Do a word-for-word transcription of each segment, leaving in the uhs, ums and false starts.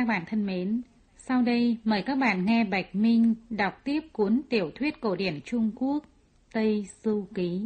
các bạn thân mến, sau đây mời các bạn nghe Bạch Minh đọc tiếp cuốn tiểu thuyết cổ điển Trung Quốc Tây Du Ký.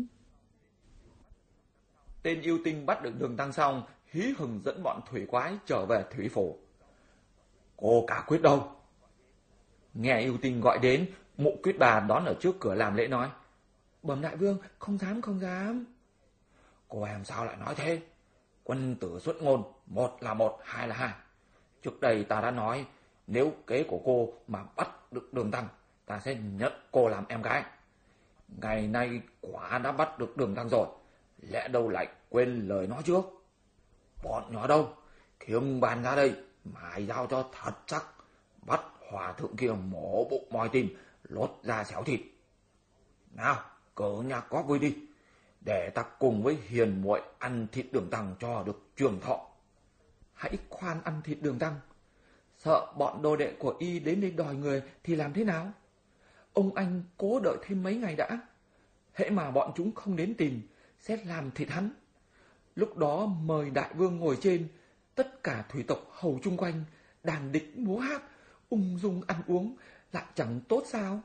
Tên yêu tinh bắt được Đường Tăng xong, hí hừng dẫn bọn thủy quái trở về thủy phủ. Cô cả Quyết đâu? Nghe yêu tinh gọi đến, Mụ Quyết bà đón ở trước cửa làm lễ nói: Bẩm đại vương, không dám không dám. Cô em sao lại nói thế? Quân tử xuất ngôn, một là một, hai là hai. Trước đây ta đã nói, nếu kế của cô mà bắt được Đường Tăng, ta sẽ nhận cô làm em gái. Ngày nay quả đã bắt được Đường Tăng rồi, lẽ đâu lại quên lời nói trước. Bọn nhỏ đâu, khiêng bàn ra đây, mài dao cho thật chắc, bắt hòa thượng kia mổ bụng moi tim, lột ra xéo thịt. Nào, cỡ nhà có vui đi, để ta cùng với hiền muội ăn thịt Đường Tăng cho được trường thọ. Hãy khoan ăn thịt Đường Tăng, sợ bọn đồ đệ của y đến đây đòi người thì làm thế nào? Ông anh cố đợi thêm mấy ngày đã. Hễ mà bọn chúng không đến tìm, sẽ làm thịt hắn. Lúc đó mời đại vương ngồi trên, tất cả thủy tộc hầu chung quanh, đàn địch múa hát, ung dung ăn uống, lại chẳng tốt sao?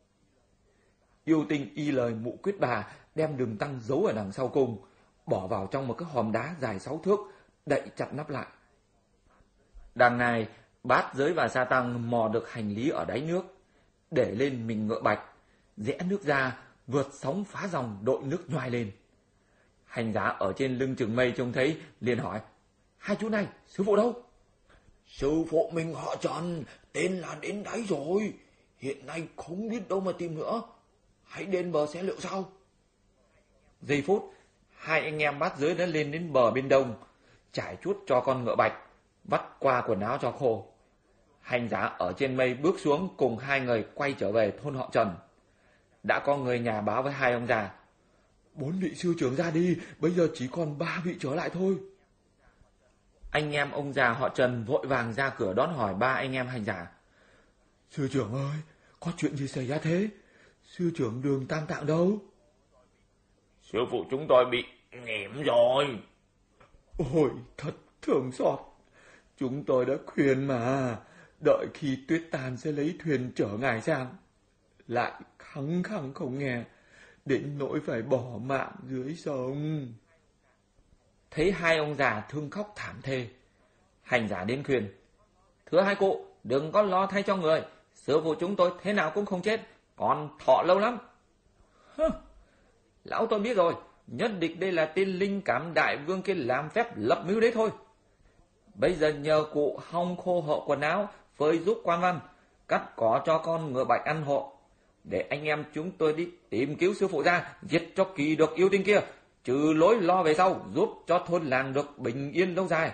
Yêu tinh y lời Mụ Quyết bà, đem Đường Tăng giấu ở đằng sau cung, bỏ vào trong một cái hòm đá dài sáu thước, đậy chặt nắp lại. Đằng này, Bát Giới và Sa Tăng mò được hành lý ở đáy nước, để lên mình ngựa bạch, rẽ nước ra, vượt sóng phá dòng đội nước nhoài lên. Hành giả ở trên lưng chừng mây trông thấy, liền hỏi: Hai chú này, sư phụ đâu? Sư phụ mình họ Trần, tên là đến đáy rồi, hiện nay không biết đâu mà tìm nữa. Hãy đến bờ sẽ liệu sau. Giây phút, hai anh em Bát Giới đã lên đến bờ bên đông, trải chuốt cho con ngựa bạch, vắt qua quần áo cho khô. Hành giả ở trên mây bước xuống cùng hai người quay trở về thôn họ Trần. Đã có người nhà báo với hai ông già: Bốn vị sư trưởng ra đi, bây giờ chỉ còn ba vị trở lại thôi. Anh em ông già họ Trần vội vàng ra cửa đón hỏi ba anh em hành giả: Sư trưởng ơi, có chuyện gì xảy ra thế? Sư trưởng Đường Tam Tạng đâu? Sư phụ chúng tôi bị nghỉm rồi. Ôi, thật thương xót. Chúng tôi đã khuyên mà, đợi khi tuyết tan sẽ lấy thuyền chở ngài sang. Lại khăng khăng không nghe, đến nỗi phải bỏ mạng dưới sông. Thấy hai ông già thương khóc thảm thê, hành giả đến khuyên: Thưa hai cụ, đừng có lo thay cho người, sư phụ chúng tôi thế nào cũng không chết, còn thọ lâu lắm. Hơ, lão tôi biết rồi, nhất định đây là tên linh cảm đại vương kia làm phép lập mưu đấy thôi. Bây giờ nhờ cụ hong khô hộ quần áo, phơi giúp quan văn, cắt cỏ cho con ngựa bạch ăn hộ, để anh em chúng tôi đi tìm cứu sư phụ ra, giết cho kỳ được yêu tinh kia, trừ lối lo về sau, giúp cho thôn làng được bình yên lâu dài.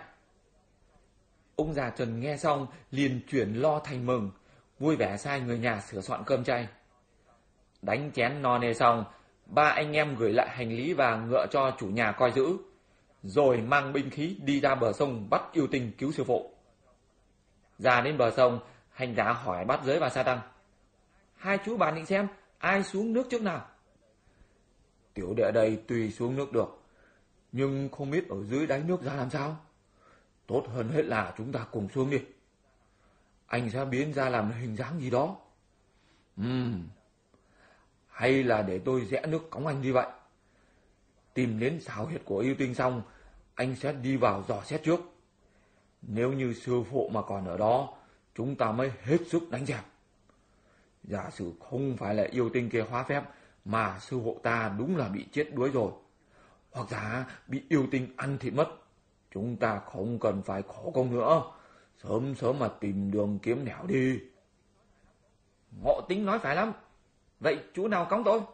Ông già Trần nghe xong liền chuyển lo thành mừng, vui vẻ sai người nhà sửa soạn cơm chay. Đánh chén no nê xong, ba anh em gửi lại hành lý và ngựa cho chủ nhà coi giữ, rồi mang binh khí đi ra bờ sông bắt yêu tinh cứu sư phụ. Ra đến bờ sông, hành giả hỏi Bát Giới và Sa Tăng: Hai chú bàn định xem ai xuống nước trước nào? Tiểu đệ đây tùy xuống nước được, nhưng không biết ở dưới đáy nước ra làm sao. Tốt hơn hết là chúng ta cùng xuống đi. Anh sẽ biến ra làm hình dáng gì đó. Ừm, hay là để tôi rẽ nước cõng anh đi vậy. Tìm đến xào huyệt của yêu tinh xong, anh sẽ đi vào dò xét trước. Nếu như sư phụ mà còn ở đó, chúng ta mới hết sức đánh dẹp. Giả sử không phải là yêu tinh kia hóa phép, mà sư phụ ta đúng là bị chết đuối rồi, hoặc giả bị yêu tinh ăn thịt mất, chúng ta không cần phải khổ công nữa, sớm sớm mà tìm đường kiếm nẻo đi. Ngộ Tính nói phải lắm. Vậy chú nào cõng tôi?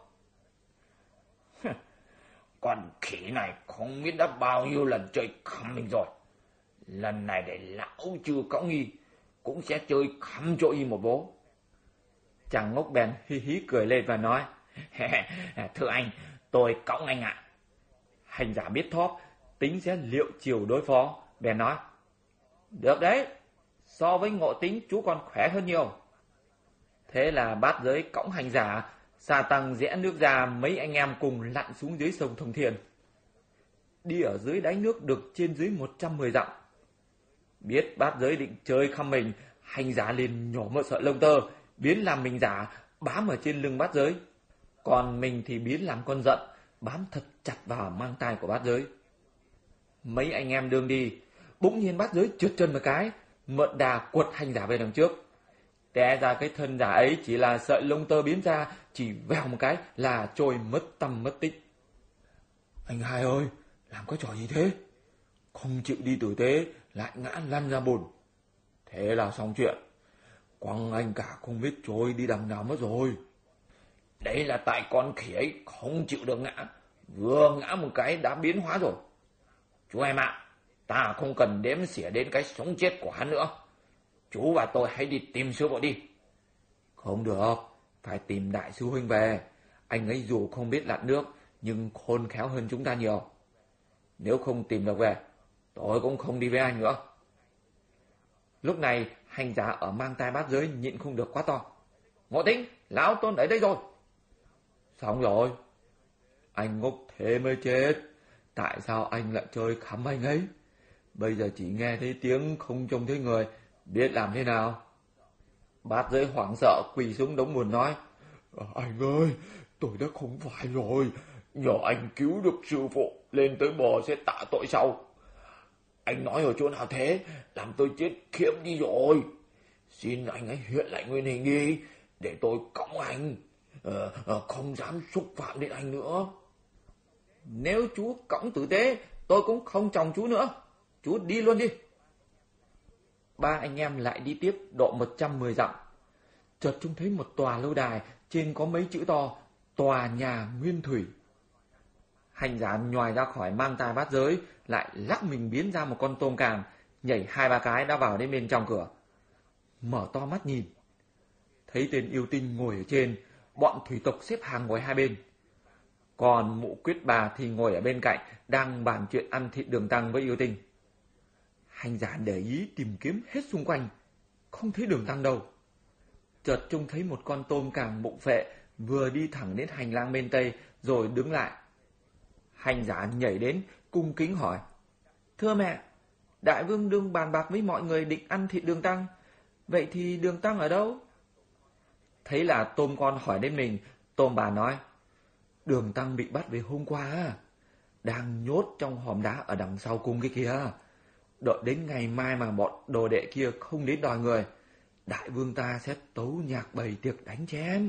Con khỉ này không biết đã bao nhiêu lần chơi khăm mình rồi. Lần này để lão chưa cõng y, cũng sẽ chơi khăm cho y một vố. Chàng ngốc bèn hí hí cười lên và nói: Thưa anh, tôi cõng anh ạ. Hành giả biết thóp, tính sẽ liệu chiều đối phó, bèn nói: Được đấy, so với Ngộ Tính chú còn khỏe hơn nhiều. Thế là Bát Giới cõng hành giả, Sa Tăng rẽ nước ra, mấy anh em cùng lặn xuống dưới sông Thông Thiên. Đi ở dưới đáy nước được trên dưới một trăm mười dặm. Biết bát giới định chơi khăm mình, hành giả liền nhổ một sợi lông tơ, biến làm mình giả, bám ở trên lưng bát giới. Còn mình thì biến làm con giận, bám thật chặt vào mang tai của bát giới. Mấy anh em đương đi, bỗng nhiên bát giới trượt chân một cái, mượn đà quật hành giả về đằng trước. Té ra cái thân giả ấy chỉ là sợi lông tơ biến ra, chỉ vèo một cái là trôi mất tăm mất tích. Anh hai ơi, làm cái trò gì thế? Không chịu đi tử tế, lại ngã lăn ra bùn. Thế là xong chuyện. Quăng anh cả không biết trôi đi đằng nào mất rồi. Đấy là tại con khỉ ấy không chịu được ngã, vừa ngã một cái đã biến hóa rồi. Chú em ạ, ta không cần đếm xỉa đến cái sống chết của hắn nữa. Chú và tôi hãy đi tìm sư phụ đi. Không được, phải tìm đại sư huynh về. Anh ấy dù không biết lặn nước, nhưng khôn khéo hơn chúng ta nhiều. Nếu không tìm được về, tôi cũng không đi với anh nữa. Lúc này, hành giả ở mang tai bát giới nhịn không được quá to. Ngộ Tĩnh, lão Tôn ở đây rồi. Xong rồi. Anh ngốc thế mới chết. Tại sao anh lại chơi khắm anh ấy? Bây giờ chỉ nghe thấy tiếng không trông thấy người, biết làm thế nào? Bát giới hoảng sợ quỳ xuống đống bùn nói. Anh ơi, tôi đã không phải rồi. Nhờ anh cứu được sư phụ, lên tới bờ sẽ tạ tội sau. Anh nói ở chỗ nào thế, làm tôi chết khiếp đi rồi. Xin anh ấy hiện lại nguyên hình đi, để tôi cõng anh. Ờ, ờ, không dám xúc phạm đến anh nữa. Nếu chú cõng tử tế, tôi cũng không chòng chú nữa. Chú đi luôn đi. Ba anh em lại đi tiếp độ một trăm mười dặm. Chợt trông thấy một tòa lâu đài, trên có mấy chữ to, tòa nhà nguyên thủy. Hành giả nhoài ra khỏi mang tai bát giới, lại lắc mình biến ra một con tôm càng, nhảy hai ba cái đã vào đến bên trong cửa. Mở to mắt nhìn, thấy tên yêu tinh ngồi ở trên, bọn thủy tộc xếp hàng ngồi hai bên. Còn mụ quyết bà thì ngồi ở bên cạnh, đang bàn chuyện ăn thịt đường tăng với yêu tinh. Hành giả để ý tìm kiếm hết xung quanh, không thấy đường tăng đâu. Chợt trông thấy một con tôm càng bụng phệ vừa đi thẳng đến hành lang bên tây rồi đứng lại. Hành giả nhảy đến cung kính hỏi: Thưa mẹ, đại vương đương bàn bạc với mọi người định ăn thịt đường tăng, vậy thì đường tăng ở đâu? Thấy là tôm con hỏi đến mình, tôm bà nói: Đường tăng bị bắt về hôm qua, đang nhốt trong hòm đá ở đằng sau cung kia kìa. Đợi đến ngày mai mà bọn đồ đệ kia không đến đòi người, đại vương ta sẽ tấu nhạc bày tiệc đánh chén.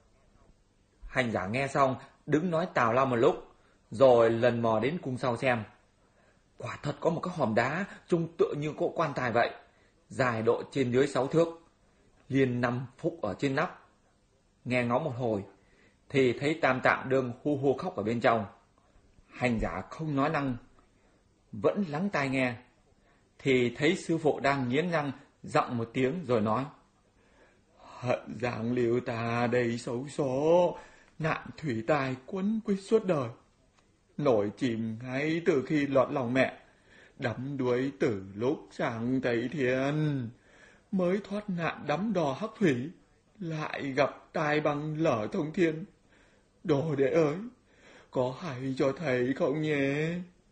Hành giả nghe xong, đứng nói tào lao một lúc, rồi lần mò đến cung sau xem. Quả thật có một cái hòm đá trông tựa như cỗ quan tài vậy, dài độ trên dưới sáu thước, liền nằm phúc ở trên nắp. Nghe ngóng một hồi, thì thấy Tam Tạng đương hu hu khóc ở bên trong. Hành giả không nói năng, vẫn lắng tai nghe, thì thấy sư phụ đang nghiến răng giọng một tiếng rồi nói: Hận giang liêu ta đầy xấu số, nạn thủy tai quấn quýt suốt đời. Nổi chìm ngay từ khi lọt lòng mẹ, đắm đuối từ lúc chẳng thấy thiên. Mới thoát nạn đắm đò hắc thủy, lại gặp tai bằng lở thông thiên. Đồ đệ ơi, có hay cho thầy không nhé?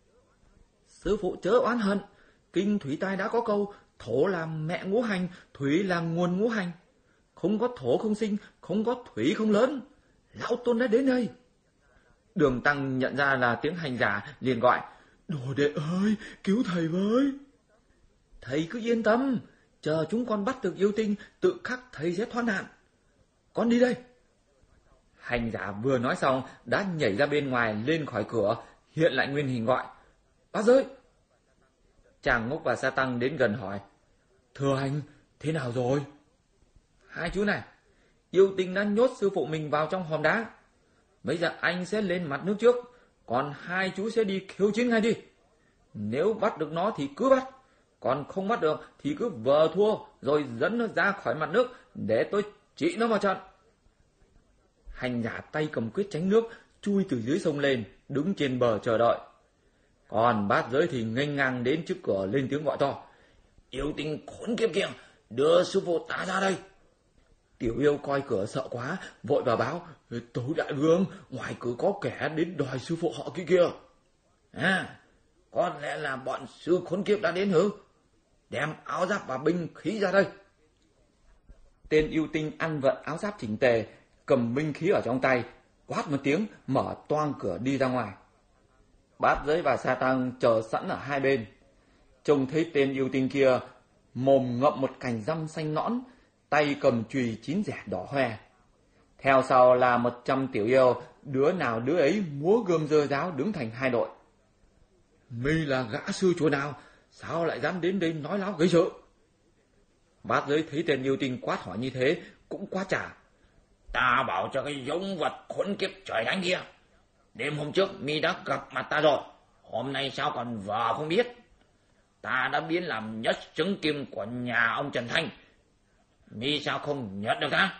Sư phụ chớ oán hận, kinh thủy tai đã có câu: thổ là mẹ ngũ hành, thủy là nguồn ngũ hành. Không có thổ không sinh, không có thủy không lớn. Lão Tôn đã đến đây. Đường tăng nhận ra là tiếng hành giả, liền gọi: Đồ đệ ơi, cứu thầy với. Thầy cứ yên tâm, chờ chúng con bắt được yêu tinh, tự khắc thầy sẽ thoát nạn. Con đi đây. Hành giả vừa nói xong đã nhảy ra bên ngoài, lên khỏi cửa, hiện lại nguyên hình gọi: Bát giới. Chàng Ngốc và Sa Tăng đến gần hỏi: Thưa anh, thế nào rồi? Hai chú này, yêu tinh đã nhốt sư phụ mình vào trong hòm đá. Bây giờ anh sẽ lên mặt nước trước, còn hai chú sẽ đi khiêu chiến ngay đi. Nếu bắt được nó thì cứ bắt, còn không bắt được thì cứ vờ thua rồi dẫn nó ra khỏi mặt nước để tôi trị nó vào trận. Hành giả tay cầm quyết tránh nước, chui từ dưới sông lên, đứng trên bờ chờ đợi. Còn bát giới thì nghênh ngang đến trước cửa lên tiếng gọi to: Yêu tinh khốn kiếp kia, đưa sư phụ ta ra đây. Tiểu yêu coi cửa sợ quá, vội vào báo: Tấu đại vương, ngoài cửa có kẻ đến đòi sư phụ họ kia kìa. À, có lẽ là bọn sư khốn kiếp đã đến hử? đem áo giáp và binh khí ra đây. Tên yêu tinh ăn vận áo giáp chỉnh tề, cầm binh khí ở trong tay, quát một tiếng, mở toang cửa đi ra ngoài. Bát Giới và Sa Tăng chờ sẵn ở hai bên. Trông thấy tên yêu tinh kia, mồm ngậm một cành răm xanh nõn, tay cầm chùy chín rẻ đỏ hoe. Theo sau là một trăm tiểu yêu, đứa nào đứa ấy múa gươm rơ ráo đứng thành hai đội. Mi là gã sư chùa nào, sao lại dám đến đây nói láo gây sợ? Bát Giới thấy tên yêu tinh quát hỏi như thế, cũng quát trả. Ta bảo cho cái giống vật khốn kiếp trời đánh kia. Đêm hôm trước mi đã gặp mặt ta rồi, hôm nay sao còn vờ không biết? Ta đã biến làm nhất xứng kim của nhà ông Trần Thanh. Mi sao không nhận được ta?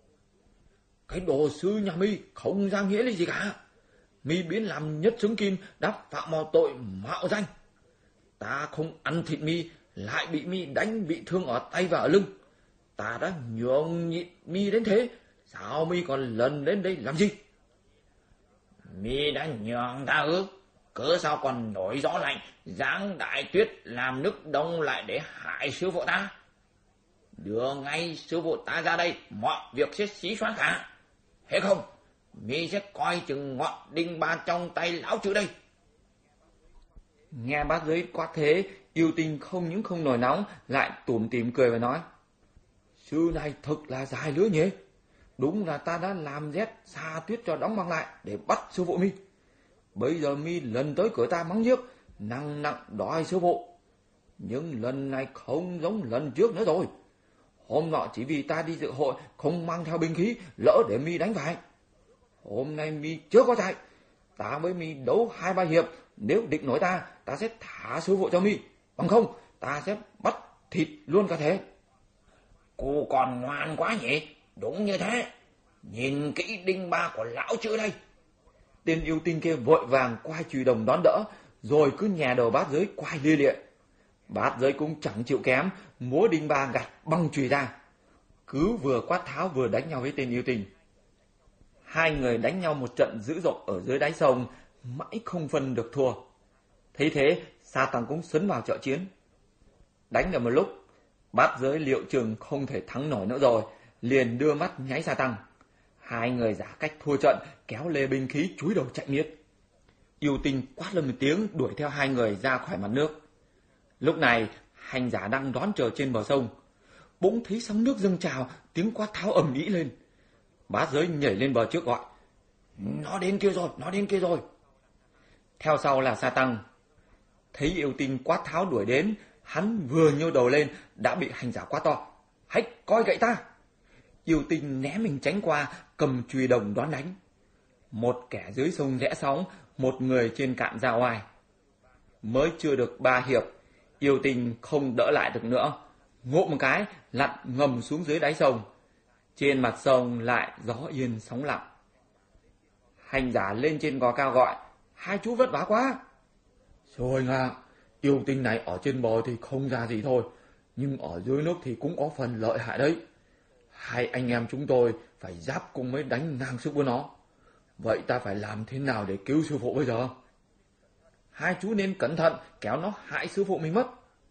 Cái đồ sư nhà mi không ra nghĩa là gì cả. Mi biến làm nhất xứng kim đã phạm vào tội mạo danh. Ta không ăn thịt mi, lại bị mi đánh bị thương ở tay và ở lưng. Ta đã nhường nhịn mi đến thế, sao mi còn lần đến đây làm gì? Mi đã nhường ta ư? Cớ sao còn nổi gió lạnh, giáng đại tuyết làm nước đông lại để hại sư phụ ta? Đưa ngay sư phụ ta ra đây, mọi việc sẽ xí xóa cả. Thế không, mi sẽ coi chừng ngọn đinh ba trong tay lão chữ đây. Nghe Bát Giới quát thế, yêu tinh không những không nổi nóng, lại tủm tỉm cười và nói. Sư này thật là dài lứa nhỉ. Đúng là ta đã làm rét xa tuyết cho đóng băng lại để bắt sư phụ mi. Bây giờ mi lần tới cửa ta mắng nhiếc, nặng nặng đòi sư phụ. Nhưng lần này không giống lần trước nữa rồi. Hôm nọ chỉ vì ta đi dự hội không mang theo binh khí, lỡ để mi đánh phải. Hôm nay mi chưa có chạy, ta với mi đấu hai ba hiệp, nếu địch nổi ta, ta sẽ thả sư phụ cho mi. Bằng không, ta sẽ bắt thịt luôn cả thể. Cô còn ngoan quá nhỉ? Đúng như thế. Nhìn kỹ đinh ba của lão chữ đây. Tên yêu tinh kia vội vàng quay chùy đồng đón đỡ, rồi cứ nhè đầu Bát Giới quay lia lịa. Bát Giới cũng chẳng chịu kém, múa đinh ba gạt băng chùy ra. Cứ vừa quát tháo vừa đánh nhau với tên yêu tinh. Hai người đánh nhau một trận dữ dội ở dưới đáy sông, mãi không phân được thua. Thấy thế, Sa Tăng cũng sấn vào trợ chiến. Đánh được một lúc, Bát Giới liệu chừng không thể thắng nổi nữa rồi, liền đưa mắt nháy Sa Tăng. Hai người giả cách thua trận, kéo lê binh khí chúi đầu chạy miết. Yêu tinh quát lên một tiếng đuổi theo hai người ra khỏi mặt nước. Lúc này, hành giả đang đón chờ trên bờ sông. Bỗng thấy sóng nước dâng trào, tiếng quát tháo ầm ĩ lên. Bát Giới nhảy lên bờ trước gọi. Nó đến kia rồi, nó đến kia rồi. Theo sau là Sa Tăng. Thấy yêu tinh quát tháo đuổi đến, hắn vừa nhô đầu lên đã bị hành giả quát to. Hãy coi gậy ta! Yêu tinh né mình tránh qua, cầm chùy đồng đón đánh. Một kẻ dưới sông rẽ sóng, một người trên cạn ra oai. Mới chưa được ba hiệp, yêu tinh không đỡ lại được nữa. Ngộ một cái, lặn ngầm xuống dưới đáy sông. Trên mặt sông lại gió yên sóng lặng. Hành giả lên trên gò cao gọi. Hai chú vất vả quá. Rồi nga, yêu tinh này ở trên bờ thì không ra gì thôi, nhưng ở dưới nước thì cũng có phần lợi hại đấy. Hai anh em chúng tôi phải giáp cùng mới đánh ngang sức với nó. Vậy ta phải làm thế nào để cứu sư phụ bây giờ? Hai chú nên cẩn thận, kéo nó hại sư phụ mình mất.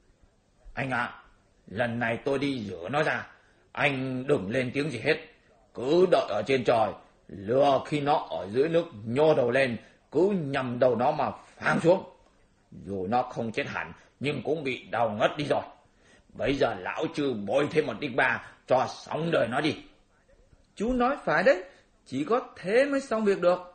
Anh ạ, à, lần này tôi đi rửa nó ra. Anh đừng lên tiếng gì hết. Cứ đợi ở trên trời, lừa khi nó ở dưới nước nhô đầu lên, cứ nhằm đầu nó mà phang xuống. Dù nó không chết hẳn, nhưng cũng bị đau ngất đi rồi. Bây giờ lão trừ bôi thêm một đinh ba, cho sống đời nó đi. Chú nói phải đấy, chỉ có thế mới xong việc được.